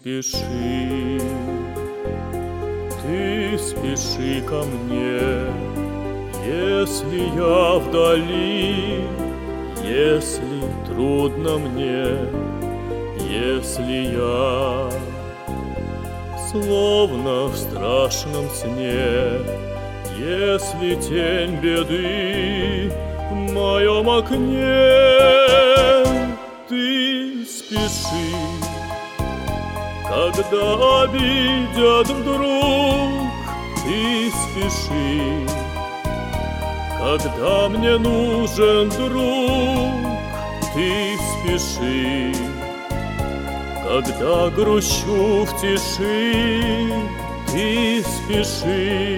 спеши, ты спеши ко мне, если я вдали, если трудно мне, если я словно в страшном сне, если тень беды в моем окне, ты спеши. Когда обидят вдруг, ты спеши. Когда мне нужен друг, ты спеши. Когда грущу в тиши, ты спеши.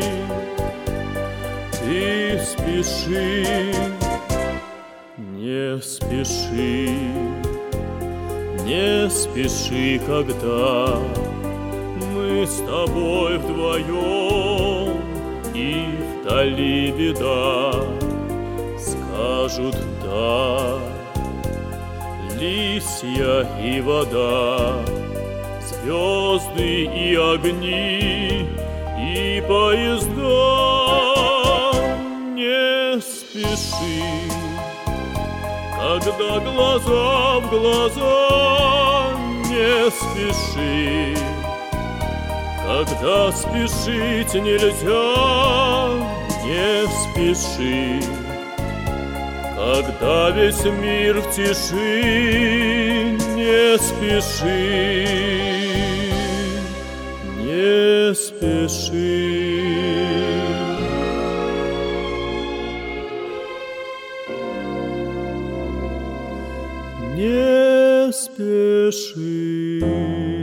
Ты спеши, не спеши. Не спеши, когда мы с тобой вдвоем, и вдали беда. Скажут да, листья и вода, звезды и огни, и поезда. Не спеши, когда глаза в глаза, не спеши. Когда спешить нельзя, не спеши. Когда весь мир в тиши, не спеши. Не спеши. Не спеши.